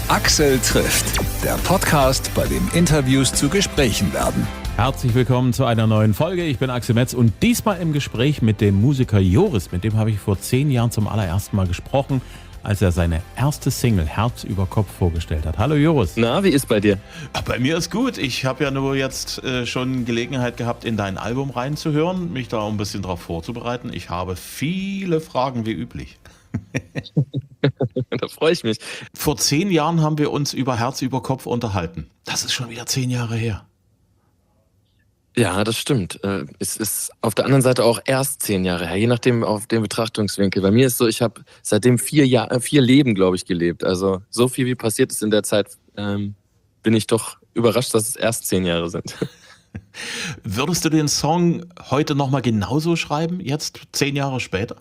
Axel trifft, der Podcast, bei dem Interviews zu Gesprächen werden. Herzlich willkommen zu einer neuen Folge. Ich bin Axel Metz und diesmal im Gespräch mit dem Musiker Joris. Mit dem habe ich vor 10 Jahren zum allerersten Mal gesprochen, als er seine erste Single Herz über Kopf vorgestellt hat. Hallo Joris. Na, wie ist bei dir? Bei mir ist gut. Ich habe ja nur jetzt schon Gelegenheit gehabt, in dein Album reinzuhören, mich da ein bisschen drauf vorzubereiten. Ich habe viele Fragen wie üblich. Da freue ich mich. Vor 10 Jahren haben wir uns über Herz über Kopf unterhalten. Das ist schon wieder 10 Jahre her. Ja, das stimmt. Es ist auf der anderen Seite auch erst 10 Jahre her, je nachdem auf dem Betrachtungswinkel. Bei mir ist so, ich habe seitdem 4 Leben, glaube ich, gelebt. Also so viel wie passiert ist in der Zeit, bin ich doch überrascht, dass es erst 10 Jahre sind. Würdest du den Song heute nochmal genauso schreiben, jetzt 10 Jahre später?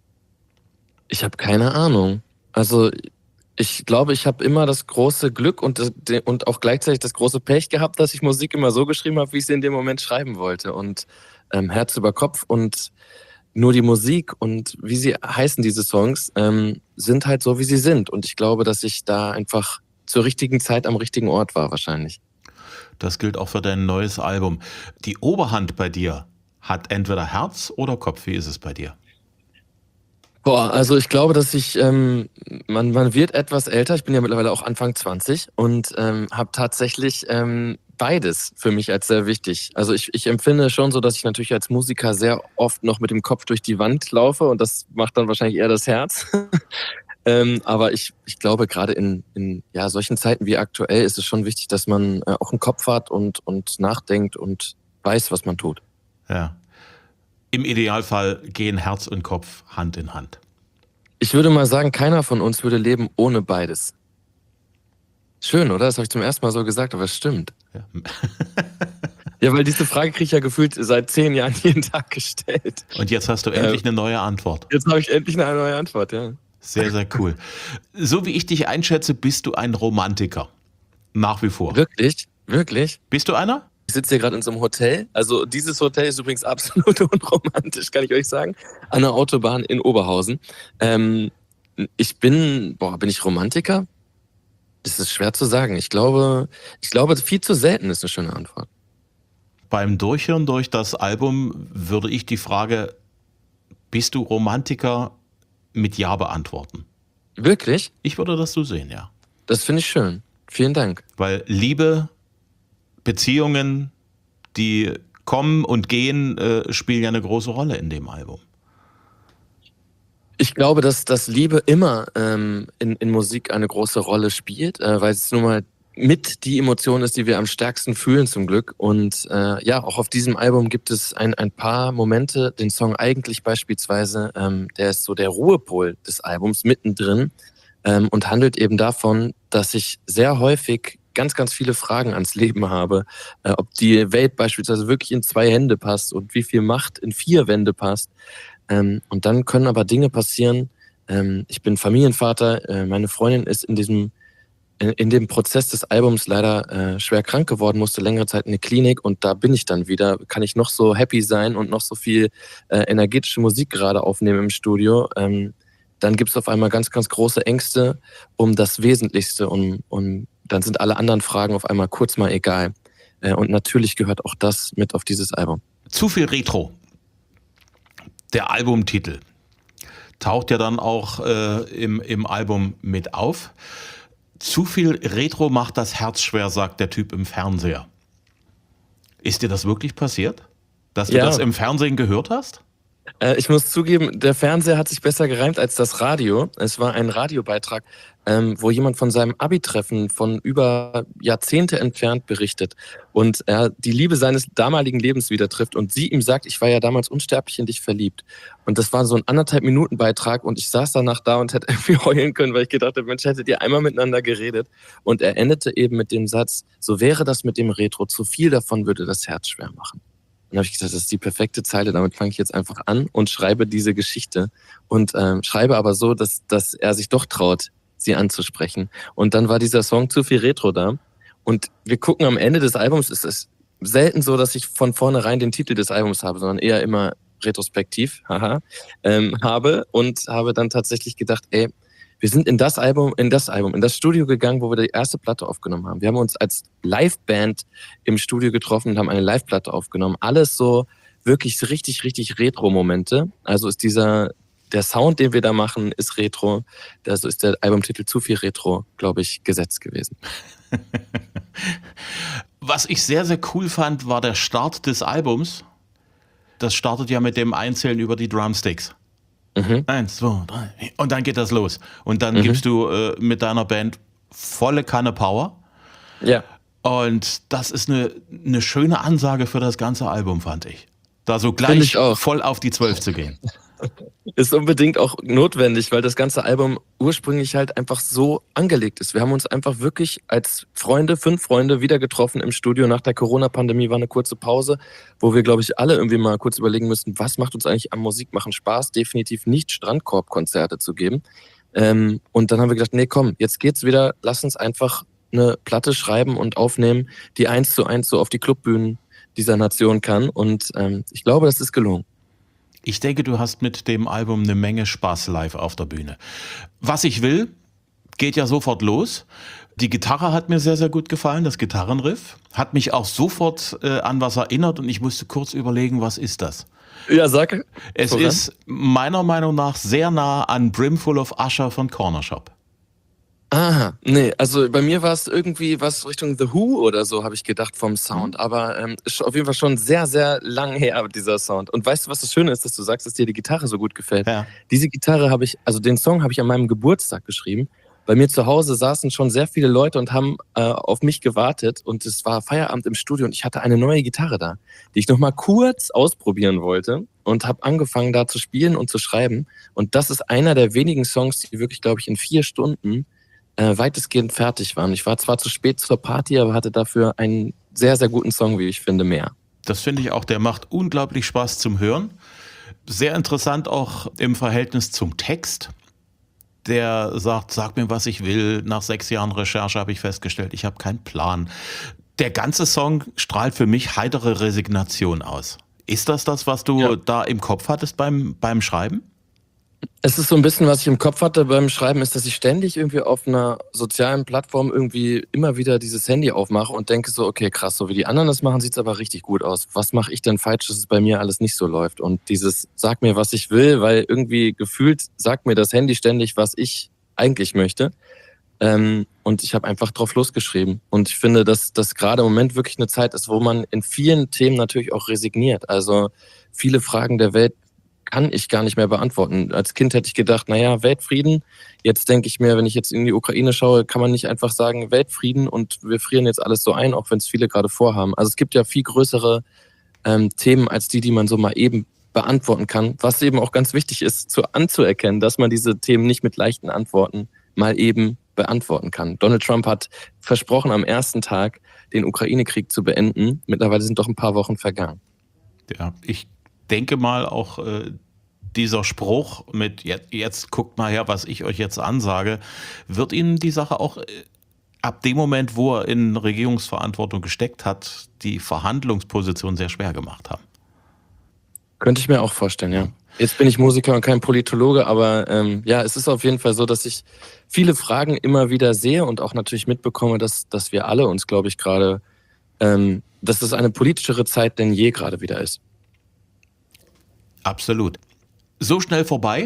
Ich habe keine Ahnung. Also ich glaube, ich habe immer das große Glück und auch gleichzeitig das große Pech gehabt, dass ich Musik immer so geschrieben habe, wie ich sie in dem Moment schreiben wollte. Und Herz über Kopf und nur die Musik und wie sie heißen, diese Songs, sind halt so, wie sie sind. Und ich glaube, dass ich da einfach zur richtigen Zeit am richtigen Ort war wahrscheinlich. Das gilt auch für dein neues Album. Die Oberhand bei dir hat entweder Herz oder Kopf. Wie ist es bei dir? Boah, also ich glaube, dass man wird etwas älter, ich bin ja mittlerweile auch Anfang 20 und habe tatsächlich beides für mich als sehr wichtig. Also ich empfinde schon so, dass ich natürlich als Musiker sehr oft noch mit dem Kopf durch die Wand laufe und das macht dann wahrscheinlich eher das Herz. Aber ich glaube, gerade in solchen Zeiten wie aktuell ist es schon wichtig, dass man auch einen Kopf hat und nachdenkt und weiß, was man tut. Ja. Im Idealfall gehen Herz und Kopf Hand in Hand. Ich würde mal sagen, keiner von uns würde leben ohne beides. Schön, oder? Das habe ich zum ersten Mal so gesagt, aber es stimmt. Ja. Ja, weil diese Frage kriege ich ja gefühlt seit 10 Jahren jeden Tag gestellt. Und jetzt hast du endlich eine neue Antwort. Jetzt habe ich endlich eine neue Antwort, ja. Sehr, sehr cool. So wie ich dich einschätze, bist du ein Romantiker. Nach wie vor. Wirklich? Wirklich? Bist du einer? Ich sitze hier gerade in so einem Hotel. Also dieses Hotel ist übrigens absolut unromantisch, kann ich euch sagen. An der Autobahn in Oberhausen. Bin ich Romantiker? Das ist schwer zu sagen. Ich glaube, viel zu selten ist eine schöne Antwort. Beim Durchhören durch das Album würde ich die Frage, bist du Romantiker, mit Ja beantworten. Wirklich? Ich würde das so sehen, ja. Das finde ich schön. Vielen Dank. Weil Liebe, Beziehungen, die kommen und gehen, spielen ja eine große Rolle in dem Album. Ich glaube, dass Liebe immer in Musik eine große Rolle spielt, weil es nun mal mit die Emotion ist, die wir am stärksten fühlen zum Glück. Und auch auf diesem Album gibt es ein paar Momente, den Song eigentlich beispielsweise, der ist so der Ruhepol des Albums mittendrin und handelt eben davon, dass ich sehr häufig ganz, ganz viele Fragen ans Leben habe, ob die Welt beispielsweise wirklich in 2 Hände passt und wie viel Macht in 4 Wände passt. Und dann können aber Dinge passieren. Ich bin Familienvater, meine Freundin ist in dem Prozess des Albums leider schwer krank geworden, musste längere Zeit in eine Klinik und da bin ich dann wieder, kann ich noch so happy sein und noch so viel energetische Musik gerade aufnehmen im Studio. Dann gibt es auf einmal ganz, ganz große Ängste um das Wesentlichste und dann sind alle anderen Fragen auf einmal kurz mal egal. Und natürlich gehört auch das mit auf dieses Album. Zu viel Retro. Der Albumtitel taucht ja dann auch im Album mit auf. Zu viel Retro macht das Herz schwer, sagt der Typ im Fernseher. Ist dir das wirklich passiert? Dass du das im Fernsehen gehört hast? Ich muss zugeben, der Fernseher hat sich besser gereimt als das Radio. Es war ein Radiobeitrag, wo jemand von seinem Abi-Treffen von über Jahrzehnte entfernt berichtet und er die Liebe seines damaligen Lebens wieder trifft und sie ihm sagt, ich war ja damals unsterblich in dich verliebt. Und das war so ein 1,5 Minuten Beitrag und ich saß danach da und hätte irgendwie heulen können, weil ich gedacht habe, Mensch, hättet ihr einmal miteinander geredet. Und er endete eben mit dem Satz, so wäre das mit dem Retro, zu viel davon würde das Herz schwer machen. Und dann habe ich gesagt, das ist die perfekte Zeile, damit fange ich jetzt einfach an und schreibe diese Geschichte und schreibe aber so, dass er sich doch traut, sie anzusprechen. Und dann war dieser Song Zu viel Retro da und wir gucken am Ende des Albums, es ist selten so, dass ich von vornherein den Titel des Albums habe, sondern eher immer retrospektiv, habe und habe dann tatsächlich gedacht, Wir sind in das Studio gegangen, wo wir die erste Platte aufgenommen haben. Wir haben uns als Liveband im Studio getroffen und haben eine Live-Platte aufgenommen. Alles so wirklich richtig, richtig Retro-Momente. Also ist der Sound, den wir da machen, ist Retro. Also ist der Albumtitel Zu viel Retro, glaube ich, gesetzt gewesen. Was ich sehr, sehr cool fand, war der Start des Albums. Das startet ja mit dem Einzählen über die Drumsticks. 1, 2, 3 und dann geht das los. Und dann gibst du mit deiner Band volle Kanne Power. Ja. Und das ist eine schöne Ansage für das ganze Album, fand ich. Da so gleich voll auf die 12 zu gehen. Ist unbedingt auch notwendig, weil das ganze Album ursprünglich halt einfach so angelegt ist. Wir haben uns einfach wirklich als 5 Freunde wieder getroffen im Studio. Nach der Corona-Pandemie war eine kurze Pause, wo wir, glaube ich, alle irgendwie mal kurz überlegen müssten, was macht uns eigentlich am Musikmachen Spaß? Definitiv nicht Strandkorb-Konzerte zu geben. Und dann haben wir gedacht, nee, komm, jetzt geht's wieder. Lass uns einfach eine Platte schreiben und aufnehmen, die 1:1 so auf die Clubbühnen dieser Nation kann. Und ich glaube, das ist gelungen. Ich denke, du hast mit dem Album eine Menge Spaß live auf der Bühne. Was ich will, geht ja sofort los. Die Gitarre hat mir sehr, sehr gut gefallen, das Gitarrenriff. Hat mich auch sofort an was erinnert und ich musste kurz überlegen, was ist das? Ja, sag. Es ist meiner Meinung nach sehr nah an Brimful of Usher von Corner Shop. Aha, nee, also bei mir war es irgendwie was Richtung The Who oder so, habe ich gedacht vom Sound. Aber ist auf jeden Fall schon sehr, sehr lang her, dieser Sound. Und weißt du, was das Schöne ist, dass du sagst, dass dir die Gitarre so gut gefällt? Ja. Diese Gitarre den Song habe ich an meinem Geburtstag geschrieben. Bei mir zu Hause saßen schon sehr viele Leute und haben auf mich gewartet. Und es war Feierabend im Studio und ich hatte eine neue Gitarre da, die ich nochmal kurz ausprobieren wollte. Und habe angefangen, da zu spielen und zu schreiben. Und das ist einer der wenigen Songs, die wirklich, glaube ich, in 4 Stunden weitestgehend fertig waren. Ich war zwar zu spät zur Party, aber hatte dafür einen sehr, sehr guten Song, wie ich finde, mehr. Das finde ich auch, der macht unglaublich Spaß zum Hören. Sehr interessant auch im Verhältnis zum Text. Der sagt, sag mir, was ich will. Nach 6 Jahren Recherche habe ich festgestellt, ich habe keinen Plan. Der ganze Song strahlt für mich heitere Resignation aus. Ist das, was du da im Kopf hattest beim Schreiben? Es ist so ein bisschen, was ich im Kopf hatte beim Schreiben, ist, dass ich ständig irgendwie auf einer sozialen Plattform irgendwie immer wieder dieses Handy aufmache und denke so, okay, krass, so wie die anderen das machen, sieht es aber richtig gut aus. Was mache ich denn falsch, dass es bei mir alles nicht so läuft? Und dieses, sag mir, was ich will, weil irgendwie gefühlt sagt mir das Handy ständig, was ich eigentlich möchte. Und ich habe einfach drauf losgeschrieben. Und ich finde, dass das gerade im Moment wirklich eine Zeit ist, wo man in vielen Themen natürlich auch resigniert. Also viele Fragen der Welt kann ich gar nicht mehr beantworten. Als Kind hätte ich gedacht, naja, Weltfrieden. Jetzt denke ich mir, wenn ich jetzt in die Ukraine schaue, kann man nicht einfach sagen Weltfrieden und wir frieren jetzt alles so ein, auch wenn es viele gerade vorhaben. Also es gibt ja viel größere Themen als die man so mal eben beantworten kann, was eben auch ganz wichtig ist, anzuerkennen, dass man diese Themen nicht mit leichten Antworten mal eben beantworten kann. Donald Trump hat versprochen, am ersten Tag den Ukraine-Krieg zu beenden. Mittlerweile sind doch ein paar Wochen vergangen. Ja, ich denke mal auch dieser Spruch mit jetzt guckt mal her, was ich euch jetzt ansage, wird Ihnen die Sache auch ab dem Moment, wo er in Regierungsverantwortung gesteckt hat, die Verhandlungsposition sehr schwer gemacht haben. Könnte ich mir auch vorstellen, ja. Jetzt bin ich Musiker und kein Politologe, aber es ist auf jeden Fall so, dass ich viele Fragen immer wieder sehe und auch natürlich mitbekomme, dass wir alle uns, glaube ich, gerade, dass es eine politischere Zeit denn je gerade wieder ist. Absolut. So schnell vorbei.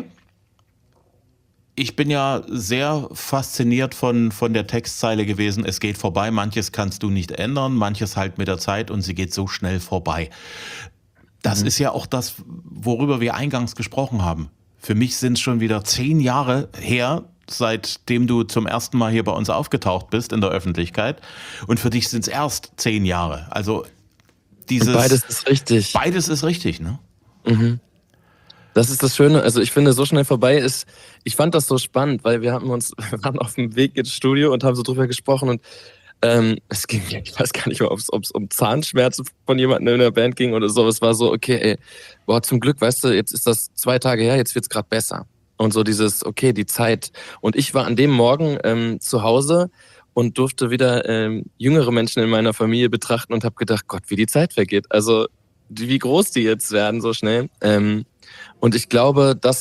Ich bin ja sehr fasziniert von der Textzeile gewesen. Es geht vorbei, manches kannst du nicht ändern, manches halt mit der Zeit und sie geht so schnell vorbei. Das ist ja auch das, worüber wir eingangs gesprochen haben. Für mich sind es schon wieder 10 Jahre her, seitdem du zum ersten Mal hier bei uns aufgetaucht bist in der Öffentlichkeit. Und für dich sind es erst 10 Jahre. Also dieses... Und beides ist richtig. Beides ist richtig, ne? Mhm. Das ist das Schöne, also ich finde, so schnell vorbei ist, ich fand das so spannend, weil wir waren auf dem Weg ins Studio und haben so drüber gesprochen und es ging, ich weiß gar nicht mehr, ob es um Zahnschmerzen von jemandem in der Band ging oder so, es war so, okay, ey, boah, zum Glück, weißt du, jetzt ist das 2 Tage her, jetzt wird's gerade besser. Und so dieses, okay, die Zeit. Und ich war an dem Morgen zu Hause und durfte wieder jüngere Menschen in meiner Familie betrachten und habe gedacht, Gott, wie die Zeit vergeht. Also wie groß die jetzt werden so schnell. Und ich glaube, dass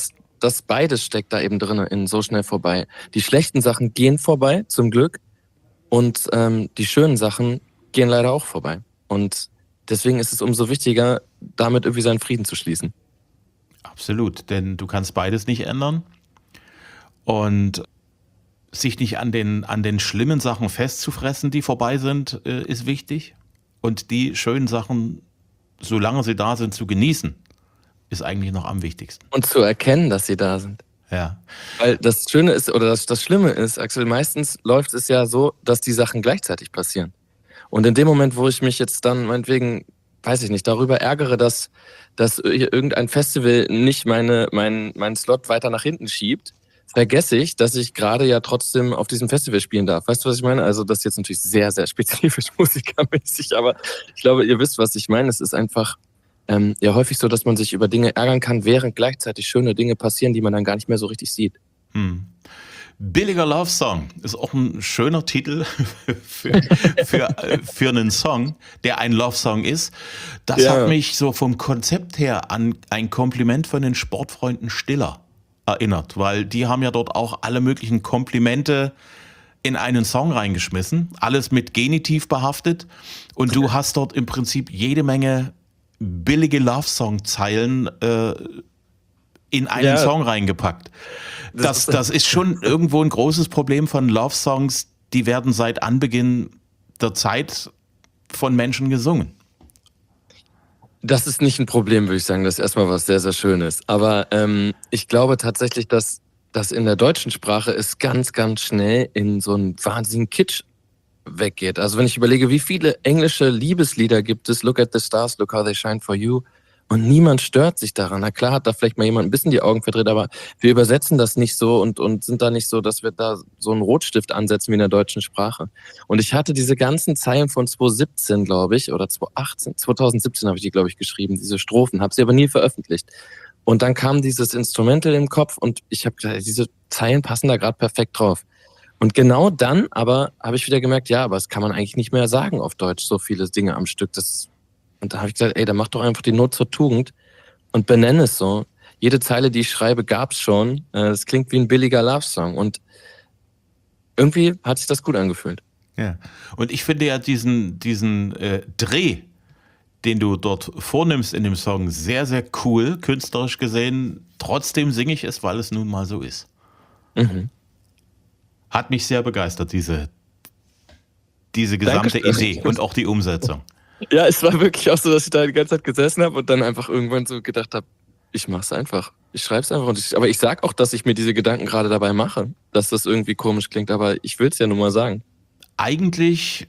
das beides steckt da eben drin in So schnell vorbei. Die schlechten Sachen gehen vorbei, zum Glück. Und die schönen Sachen gehen leider auch vorbei. Und deswegen ist es umso wichtiger, damit irgendwie seinen Frieden zu schließen. Absolut, denn du kannst beides nicht ändern. Und sich nicht an den schlimmen Sachen festzufressen, die vorbei sind, ist wichtig. Und die schönen Sachen, solange sie da sind, zu genießen, ist eigentlich noch am wichtigsten. Und zu erkennen, dass sie da sind. Ja. Weil das Schöne ist, oder das Schlimme ist, Axel, meistens läuft es ja so, dass die Sachen gleichzeitig passieren. Und in dem Moment, wo ich mich jetzt dann meinetwegen, weiß ich nicht, darüber ärgere, dass irgendein Festival nicht meinen Slot weiter nach hinten schiebt, vergesse ich, dass ich gerade ja trotzdem auf diesem Festival spielen darf. Weißt du, was ich meine? Also das ist jetzt natürlich sehr, sehr spezifisch musikermäßig, aber ich glaube, ihr wisst, was ich meine. Es ist einfach ja häufig so, dass man sich über Dinge ärgern kann, während gleichzeitig schöne Dinge passieren, die man dann gar nicht mehr so richtig sieht. Billiger Love Song ist auch ein schöner Titel für einen Song, der ein Love Song ist. Das hat mich so vom Konzept her an ein Kompliment von den Sportfreunden Stiller erinnert, weil die haben ja dort auch alle möglichen Komplimente in einen Song reingeschmissen, alles mit Genitiv behaftet, und du hast dort im Prinzip jede Menge billige Love-Song-Zeilen in einen Song reingepackt. Das ist schon irgendwo ein großes Problem von Love-Songs, die werden seit Anbeginn der Zeit von Menschen gesungen. Das ist nicht ein Problem, würde ich sagen. Das ist erstmal was sehr, sehr Schönes. Aber ich glaube tatsächlich, dass das in der deutschen Sprache es ganz, ganz schnell in so einen wahnsinnigen Kitsch weggeht. Also wenn ich überlege, wie viele englische Liebeslieder gibt es, Look at the Stars, Look how they shine for you, und niemand stört sich daran. Na klar hat da vielleicht mal jemand ein bisschen die Augen verdreht, aber wir übersetzen das nicht so und sind da nicht so, dass wir da so einen Rotstift ansetzen wie in der deutschen Sprache. Und ich hatte diese ganzen Zeilen von 2017, glaube ich, oder 2017 habe ich die, glaube ich, geschrieben, diese Strophen, habe sie aber nie veröffentlicht. Und dann kam dieses Instrumental im Kopf und ich habe gesagt, diese Zeilen passen da gerade perfekt drauf. Und genau dann aber habe ich wieder gemerkt, ja, aber das kann man eigentlich nicht mehr sagen auf Deutsch, so viele Dinge am Stück. Und da habe ich gesagt, ey, dann mach doch einfach die Not zur Tugend und benenne es so. Jede Zeile, die ich schreibe, gab's schon. Das klingt wie ein billiger Love-Song. Und irgendwie hat sich das gut angefühlt. Ja. Und ich finde ja diesen Dreh, den du dort vornimmst in dem Song, sehr, sehr cool, künstlerisch gesehen. Trotzdem singe ich es, weil es nun mal so ist. Mhm. Hat mich sehr begeistert, diese gesamte Idee und auch die Umsetzung. Ja, es war wirklich auch so, dass ich da die ganze Zeit gesessen habe und dann einfach irgendwann so gedacht habe, ich mach's einfach. Ich schreib's einfach. Aber ich sag auch, dass ich mir diese Gedanken gerade dabei mache, dass das irgendwie komisch klingt, aber ich will's ja nun mal sagen. Eigentlich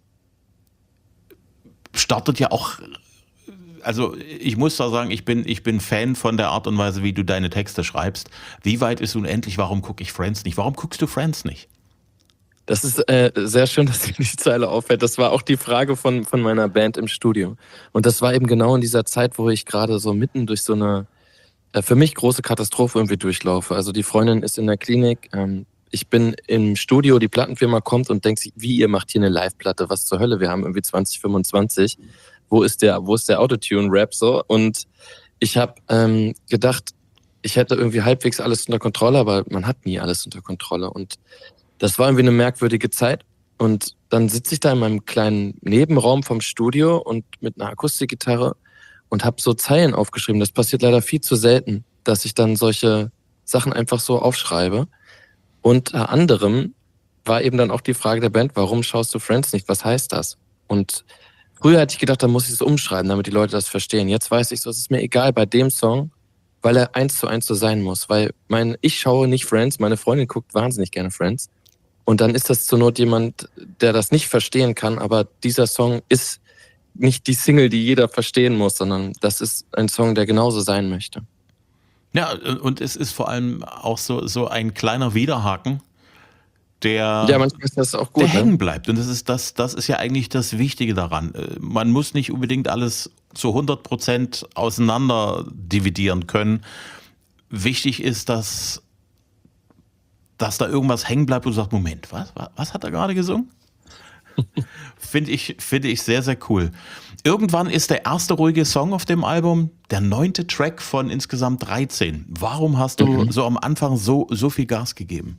startet ja auch, also ich muss da sagen, ich bin Fan von der Art und Weise, wie du deine Texte schreibst. Wie weit ist unendlich? Warum gucke ich Friends nicht? Warum guckst du Friends nicht? Das ist sehr schön, dass dir die Zeile auffällt. Das war auch die Frage von meiner Band im Studio. Und das war eben genau in dieser Zeit, wo ich gerade so mitten durch so eine für mich große Katastrophe irgendwie durchlaufe. Also die Freundin ist in der Klinik, ich bin im Studio, die Plattenfirma kommt und denkt sich, wie, ihr macht hier eine Live-Platte, was zur Hölle, wir haben irgendwie 2025. Wo ist der Autotune-Rap so? Und ich habe gedacht, ich hätte irgendwie halbwegs alles unter Kontrolle, aber man hat nie alles unter Kontrolle. Und das war irgendwie eine merkwürdige Zeit. Und dann sitze ich da in meinem kleinen Nebenraum vom Studio und mit einer Akustikgitarre und habe so Zeilen aufgeschrieben. Das passiert leider viel zu selten, dass ich dann solche Sachen einfach so aufschreibe. Unter anderem war eben dann auch die Frage der Band, warum schaust du Friends nicht? Was heißt das? Und früher hätte ich gedacht, da muss ich es umschreiben, damit die Leute das verstehen. Jetzt weiß ich so, es ist mir egal bei dem Song, weil er 1:1 so sein muss. Weil ich schaue nicht Friends, meine Freundin guckt wahnsinnig gerne Friends. Und dann ist das zur Not jemand, der das nicht verstehen kann, aber dieser Song ist nicht die Single, die jeder verstehen muss, sondern das ist ein Song, der genauso sein möchte. Ja, und es ist vor allem auch so ein kleiner Widerhaken, der manchmal ist das auch gut, der hängen bleibt. Und das ist ja eigentlich das Wichtige daran. Man muss nicht unbedingt alles zu 100% auseinander dividieren können. Wichtig ist, dass da irgendwas hängen bleibt und du sagst, Moment, was hat er gerade gesungen? Finde ich sehr, sehr cool. Irgendwann ist der erste ruhige Song auf dem Album der 9. Track von insgesamt 13. Warum hast du so am Anfang so viel Gas gegeben?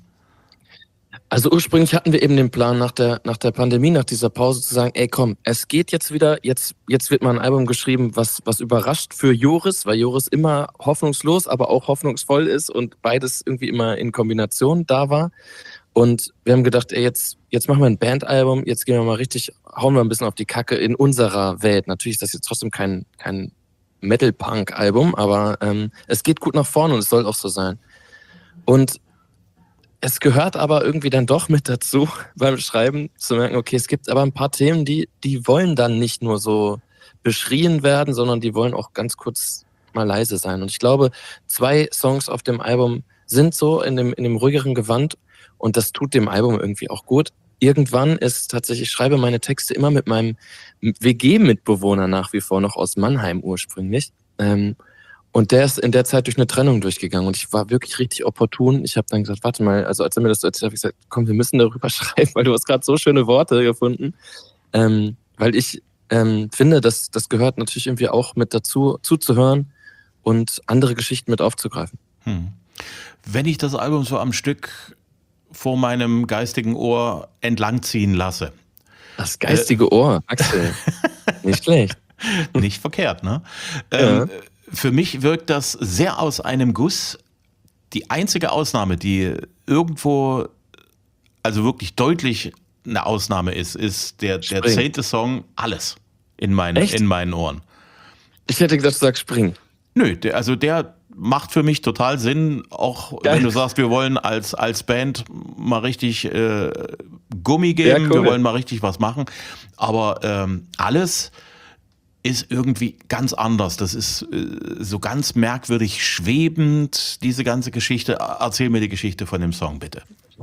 Also ursprünglich hatten wir eben den Plan nach der Pandemie, nach dieser Pause zu sagen, ey komm, es geht jetzt wieder, jetzt wird mal ein Album geschrieben, was überrascht für Joris, weil Joris immer hoffnungslos, aber auch hoffnungsvoll ist und beides irgendwie immer in Kombination da war. Und wir haben gedacht, ey, jetzt machen wir ein Bandalbum, jetzt gehen wir mal richtig, hauen wir ein bisschen auf die Kacke in unserer Welt. Natürlich ist das jetzt trotzdem kein Metal-Punk-Album, aber es geht gut nach vorne und es soll auch so sein. Und es gehört aber irgendwie dann doch mit dazu, beim Schreiben zu merken, okay, es gibt aber ein paar Themen, die wollen dann nicht nur so beschrien werden, sondern die wollen auch ganz kurz mal leise sein. Und ich glaube, 2 Songs auf dem Album sind so in dem ruhigeren Gewand und das tut dem Album irgendwie auch gut. Irgendwann ist tatsächlich, ich schreibe meine Texte immer mit meinem WG-Mitbewohner nach wie vor noch aus Mannheim ursprünglich. Und der ist in der Zeit durch eine Trennung durchgegangen und ich war wirklich richtig opportun. Ich habe dann gesagt, warte mal, also als er mir das erzählt hat, habe ich gesagt, komm, wir müssen darüber schreiben, weil du hast gerade so schöne Worte gefunden. Weil ich finde, das gehört natürlich irgendwie auch mit dazu, zuzuhören und andere Geschichten mit aufzugreifen. Wenn ich das Album so am Stück vor meinem geistigen Ohr entlangziehen lasse. Das geistige Ohr, Axel. Nicht schlecht. Nicht verkehrt, ne? Ja. Für mich wirkt das sehr aus einem Guss. Die einzige Ausnahme, die irgendwo, also wirklich deutlich eine Ausnahme ist der 10. Song, Alles in meinen Ohren. Ich hätte gedacht, du sagst Spring. Nö, der macht für mich total Sinn, auch wenn du sagst, wir wollen als Band mal richtig Gummi geben, ja, cool. Wir wollen mal richtig was machen, aber Alles ist irgendwie ganz anders. Das ist so ganz merkwürdig schwebend, diese ganze Geschichte. Erzähl mir die Geschichte von dem Song, bitte.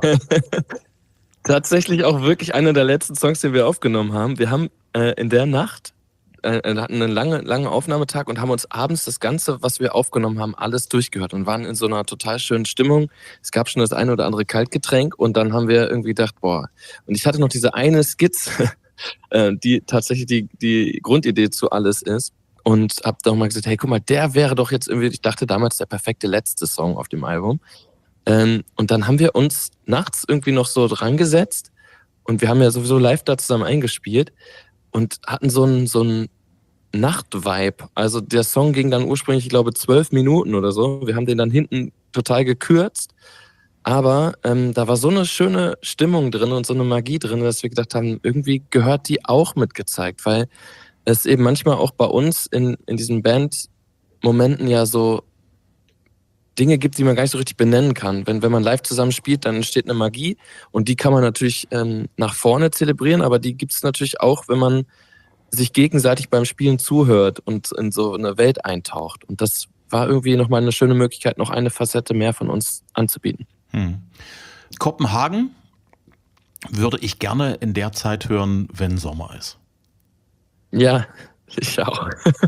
Tatsächlich auch wirklich einer der letzten Songs, den wir aufgenommen haben. Wir haben in der Nacht hatten einen langen Aufnahmetag und haben uns abends das Ganze, was wir aufgenommen haben, alles durchgehört und waren in so einer total schönen Stimmung. Es gab schon das eine oder andere Kaltgetränk und dann haben wir irgendwie gedacht, boah. Und ich hatte noch diese eine Skizze, die tatsächlich die Grundidee zu Alles ist. Und hab dann mal gesagt, hey, guck mal, der wäre doch jetzt irgendwie, ich dachte damals, der perfekte letzte Song auf dem Album. Und dann haben wir uns nachts irgendwie noch so dran gesetzt und wir haben ja sowieso live da zusammen eingespielt und hatten so einen Nacht-Vibe. Also der Song ging dann ursprünglich, ich glaube, 12 Minuten oder so. Wir haben den dann hinten total gekürzt. Aber da war so eine schöne Stimmung drin und so eine Magie drin, dass wir gedacht haben, irgendwie gehört die auch mitgezeigt, weil es eben manchmal auch bei uns in diesen Bandmomenten ja so Dinge gibt, die man gar nicht so richtig benennen kann. Wenn man live zusammen spielt, dann entsteht eine Magie und die kann man natürlich nach vorne zelebrieren, aber die gibt es natürlich auch, wenn man sich gegenseitig beim Spielen zuhört und in so eine Welt eintaucht. Und das war irgendwie nochmal eine schöne Möglichkeit, noch eine Facette mehr von uns anzubieten. Kopenhagen würde ich gerne in der Zeit hören, wenn Sommer ist. Ja, ich auch.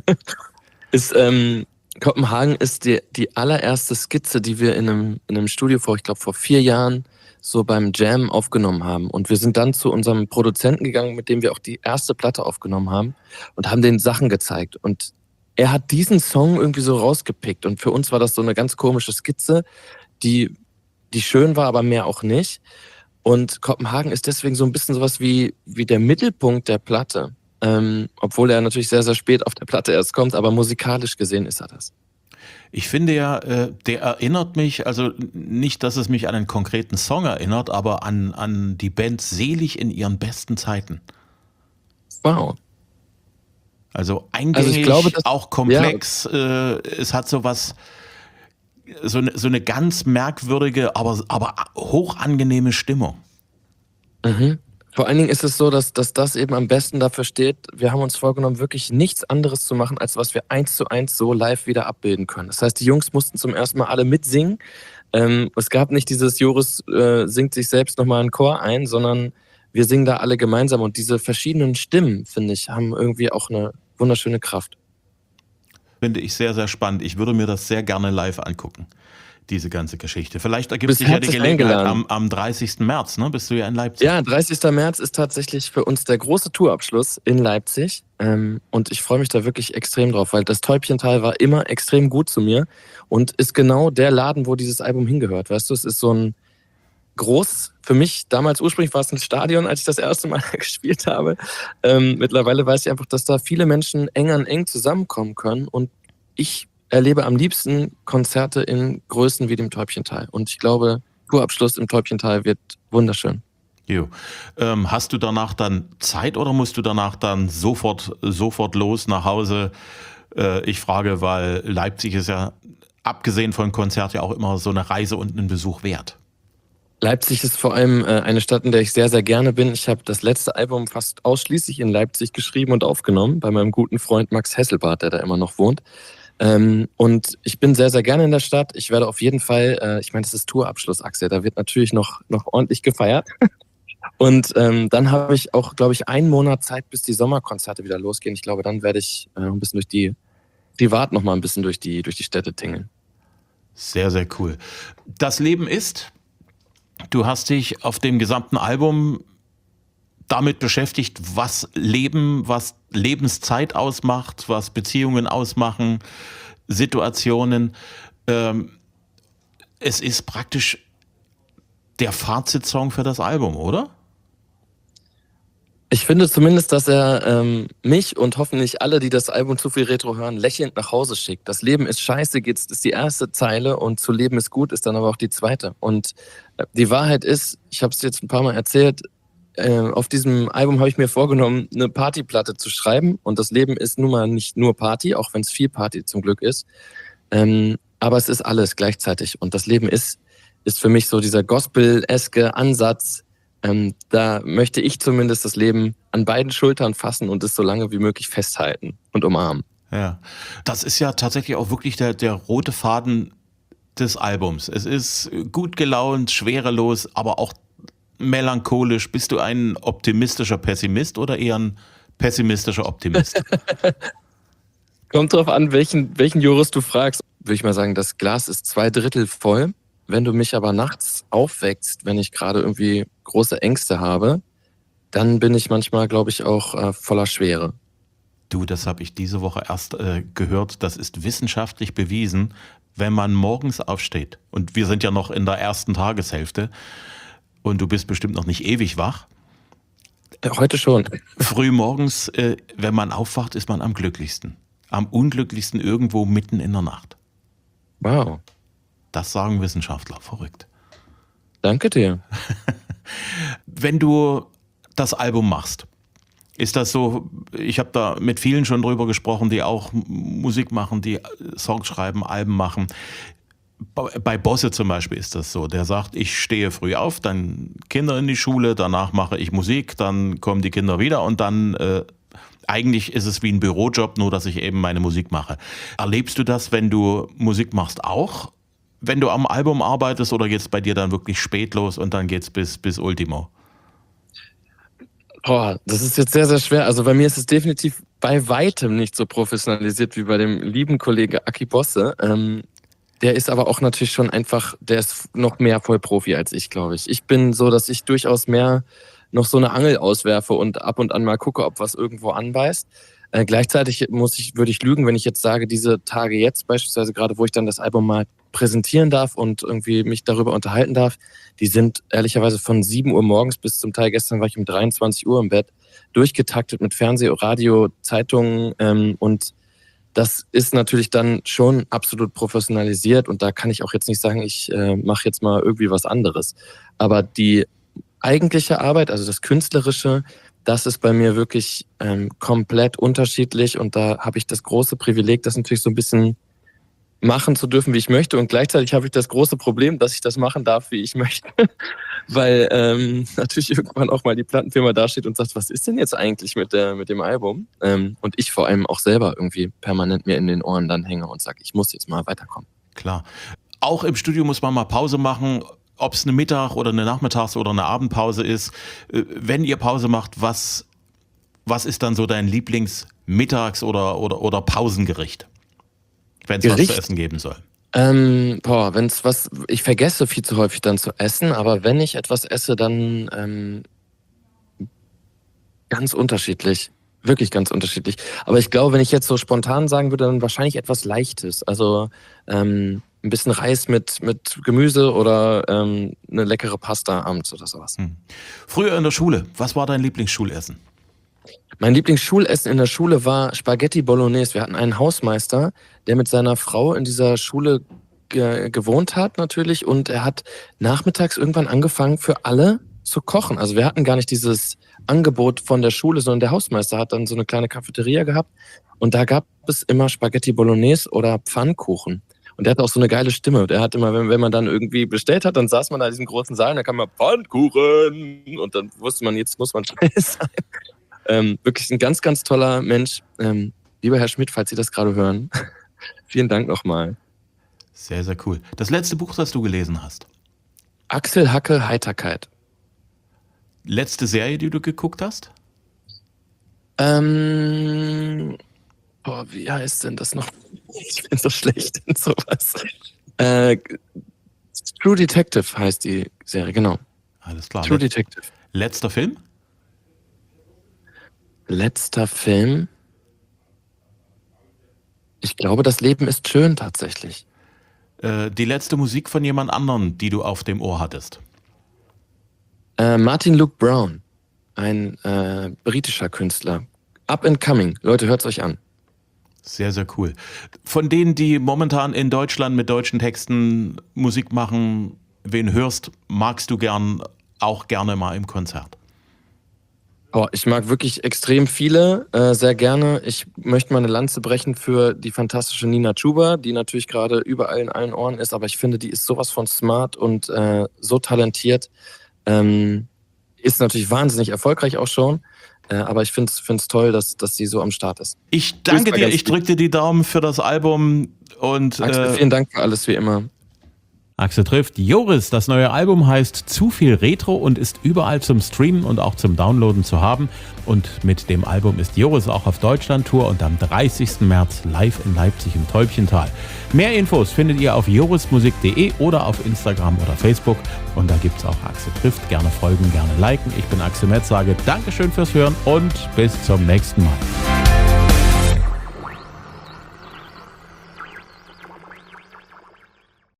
Kopenhagen ist die allererste Skizze, die wir in einem Studio vor 4 Jahren so beim Jam aufgenommen haben. Und wir sind dann zu unserem Produzenten gegangen, mit dem wir auch die erste Platte aufgenommen haben und haben den Sachen gezeigt. Und er hat diesen Song irgendwie so rausgepickt. Und für uns war das so eine ganz komische Skizze, die schön war, aber mehr auch nicht. Und Kopenhagen ist deswegen so ein bisschen sowas wie der Mittelpunkt der Platte. Obwohl er natürlich sehr, sehr spät auf der Platte erst kommt, aber musikalisch gesehen ist er das. Ich finde ja, der erinnert mich, also nicht, dass es mich an einen konkreten Song erinnert, aber an die Band Selig in ihren besten Zeiten. Wow. Also eingängig, ich glaube, auch komplex. Ja. Es hat sowas, so eine ganz merkwürdige, aber hochangenehme Stimmung. Mhm. Vor allen Dingen ist es so, dass das eben am besten dafür steht, wir haben uns vorgenommen, wirklich nichts anderes zu machen, als was wir 1:1 so live wieder abbilden können. Das heißt, die Jungs mussten zum ersten Mal alle mitsingen. Es gab nicht dieses Joris singt sich selbst nochmal einen Chor ein, sondern wir singen da alle gemeinsam. Und diese verschiedenen Stimmen, finde ich, haben irgendwie auch eine wunderschöne Kraft. Finde ich sehr, sehr spannend. Ich würde mir das sehr gerne live angucken. diese ganze Geschichte. Vielleicht ergibt Bist sich ja die herzlich Gelegenheit eingeladen. am 30. März, ne? Bist du ja in Leipzig. Ja, 30. März ist tatsächlich für uns der große Tourabschluss in Leipzig. Und ich freue mich da wirklich extrem drauf, weil das Täubchental war immer extrem gut zu mir und ist genau der Laden, wo dieses Album hingehört. Weißt du, es ist so ein für mich, damals ursprünglich war es ein Stadion, als ich das erste Mal gespielt habe. Mittlerweile weiß ich einfach, dass da viele Menschen eng an eng zusammenkommen können und ich erlebe am liebsten Konzerte in Größen wie dem Täubchental. Und ich glaube, Tourabschluss im Täubchental wird wunderschön. Jo. Hast du danach dann Zeit oder musst du danach dann sofort los nach Hause? Ich frage, weil Leipzig ist ja abgesehen von Konzert ja auch immer so eine Reise und einen Besuch wert. Leipzig ist vor allem eine Stadt, in der ich sehr, sehr gerne bin. Ich habe das letzte Album fast ausschließlich in Leipzig geschrieben und aufgenommen, bei meinem guten Freund Max Hesselbarth, der da immer noch wohnt. Und ich bin sehr, sehr gerne in der Stadt. Ich werde auf jeden Fall, ich meine, das ist Tourabschluss, Axel, da wird natürlich noch ordentlich gefeiert. Und dann habe ich auch, glaube ich, 1 Monat Zeit, bis die Sommerkonzerte wieder losgehen. Ich glaube, dann werde ich ein bisschen privat noch mal ein bisschen durch die Städte tingeln. Sehr, sehr cool. Das Leben ist, du hast dich auf dem gesamten Album damit beschäftigt, was Lebenszeit ausmacht, was Beziehungen ausmachen, Situationen. Es ist praktisch der Fazitsong für das Album, oder? Ich finde zumindest, dass er mich und hoffentlich alle, die das Album Zu viel Retro hören, lächelnd nach Hause schickt. Das Leben ist scheiße, ist die erste Zeile und zu leben ist gut, ist dann aber auch die zweite. Und die Wahrheit ist, ich habe es jetzt ein paar Mal erzählt, auf diesem Album habe ich mir vorgenommen, eine Partyplatte zu schreiben. Und das Leben ist nun mal nicht nur Party, auch wenn es viel Party zum Glück ist. Aber es ist alles gleichzeitig. Und das Leben ist für mich so dieser gospel-eske Ansatz. Da möchte ich zumindest das Leben an beiden Schultern fassen und es so lange wie möglich festhalten und umarmen. Ja, das ist ja tatsächlich auch wirklich der rote Faden des Albums. Es ist gut gelaunt, schwerelos, aber auch melancholisch. Bist du ein optimistischer Pessimist oder eher ein pessimistischer Optimist? Kommt drauf an, welchen Jurist du fragst. Würde ich mal sagen, das Glas ist 2/3 voll. Wenn du mich aber nachts aufweckst, wenn ich gerade irgendwie große Ängste habe, dann bin ich manchmal, glaube ich, auch voller Schwere. Du, das habe ich diese Woche erst gehört. Das ist wissenschaftlich bewiesen, wenn man morgens aufsteht. Und wir sind ja noch in der ersten Tageshälfte. Und du bist bestimmt noch nicht ewig wach. Heute schon. Früh morgens, wenn man aufwacht, ist man am glücklichsten. Am unglücklichsten irgendwo mitten in der Nacht. Wow. Das sagen Wissenschaftler. Verrückt. Danke dir. Wenn du das Album machst, ist das so, ich habe da mit vielen schon drüber gesprochen, die auch Musik machen, die Songs schreiben, Alben machen. Bei Bosse zum Beispiel ist das so, der sagt, ich stehe früh auf, dann Kinder in die Schule, danach mache ich Musik, dann kommen die Kinder wieder und dann eigentlich ist es wie ein Bürojob, nur dass ich eben meine Musik mache. Erlebst du das, wenn du Musik machst, auch? Wenn du am Album arbeitest oder geht es bei dir dann wirklich spät los und dann geht's bis Ultimo? Boah, das ist jetzt sehr, sehr schwer. Also bei mir ist es definitiv bei weitem nicht so professionalisiert wie bei dem lieben Kollege Aki Bosse. Der ist aber auch natürlich schon einfach, der ist noch mehr Vollprofi als ich, glaube ich. Ich bin so, dass ich durchaus mehr noch so eine Angel auswerfe und ab und an mal gucke, ob was irgendwo anbeißt. Gleichzeitig würde ich lügen, wenn ich jetzt sage, diese Tage jetzt beispielsweise, gerade wo ich dann das Album mal präsentieren darf und irgendwie mich darüber unterhalten darf, die sind ehrlicherweise von 7 Uhr morgens bis zum Teil, gestern war ich um 23 Uhr im Bett, durchgetaktet mit Fernseh, Radio, Zeitungen und das ist natürlich dann schon absolut professionalisiert und da kann ich auch jetzt nicht sagen, ich mache jetzt mal irgendwie was anderes. Aber die eigentliche Arbeit, also das Künstlerische, das ist bei mir wirklich komplett unterschiedlich und da habe ich das große Privileg, das natürlich so ein bisschen machen zu dürfen, wie ich möchte und gleichzeitig habe ich das große Problem, dass ich das machen darf, wie ich möchte, weil natürlich irgendwann auch mal die Plattenfirma dasteht und sagt, was ist denn jetzt eigentlich mit dem Album? Und ich vor allem auch selber irgendwie permanent mir in den Ohren dann hänge und sage, ich muss jetzt mal weiterkommen. Klar. Auch im Studio muss man mal Pause machen, ob es eine Mittag- oder eine Nachmittags- oder eine Abendpause ist. Wenn ihr Pause macht, was ist dann so dein Lieblings-Mittags- oder Pausengericht? Wenn es was zu essen geben soll. Ich vergesse viel zu häufig dann zu essen, aber wenn ich etwas esse, dann ganz unterschiedlich. Wirklich ganz unterschiedlich. Aber ich glaube, wenn ich jetzt so spontan sagen würde, dann wahrscheinlich etwas Leichtes. Also ein bisschen Reis mit Gemüse oder eine leckere Pasta abends oder sowas. Früher in der Schule, was war dein Lieblingsschulessen? Mein Lieblingsschulessen in der Schule war Spaghetti Bolognese. Wir hatten einen Hausmeister, der mit seiner Frau in dieser Schule gewohnt hat natürlich. Und er hat nachmittags irgendwann angefangen, für alle zu kochen. Also wir hatten gar nicht dieses Angebot von der Schule, sondern der Hausmeister hat dann so eine kleine Cafeteria gehabt. Und da gab es immer Spaghetti Bolognese oder Pfannkuchen. Und der hatte auch so eine geile Stimme. Der hat immer, wenn man dann irgendwie bestellt hat, dann saß man da in diesem großen Saal und da kam mal Pfannkuchen. Und dann wusste man, jetzt muss man schnell sein. Wirklich ein ganz, ganz toller Mensch. Lieber Herr Schmidt, falls Sie das gerade hören, vielen Dank nochmal. Sehr, sehr cool. Das letzte Buch, das du gelesen hast? Axel Hacke, Heiterkeit. Letzte Serie, die du geguckt hast? Wie heißt denn das noch? Ich bin so schlecht in sowas. True Detective heißt die Serie, genau. Alles klar. True Detective. Letzter Film? Letzter Film? Ich glaube, das Leben ist schön tatsächlich. Die letzte Musik von jemand anderem, die du auf dem Ohr hattest? Martin Luke Brown, ein britischer Künstler. Up and coming. Leute, hört's euch an. Sehr, sehr cool. Von denen, die momentan in Deutschland mit deutschen Texten Musik machen, wen hörst, magst du auch gerne mal im Konzert? Ich mag wirklich extrem viele, sehr gerne. Ich möchte mal eine Lanze brechen für die fantastische Nina Chuba, die natürlich gerade überall in allen Ohren ist, aber ich finde, die ist sowas von smart und so talentiert. Ist natürlich wahnsinnig erfolgreich auch schon, aber ich finde es toll, dass sie so am Start ist. Ich danke dir, ich drücke dir die Daumen für das Album und Axel, vielen Dank für alles, wie immer. Axel trifft Joris. Das neue Album heißt Zu viel Retro und ist überall zum Streamen und auch zum Downloaden zu haben. Und mit dem Album ist Joris auch auf Deutschland-Tour und am 30. März live in Leipzig im Täubchental. Mehr Infos findet ihr auf jorismusik.de oder auf Instagram oder Facebook. Und da gibt's auch Axel trifft. Gerne folgen, gerne liken. Ich bin Axel Metz, sage Dankeschön fürs Hören und bis zum nächsten Mal.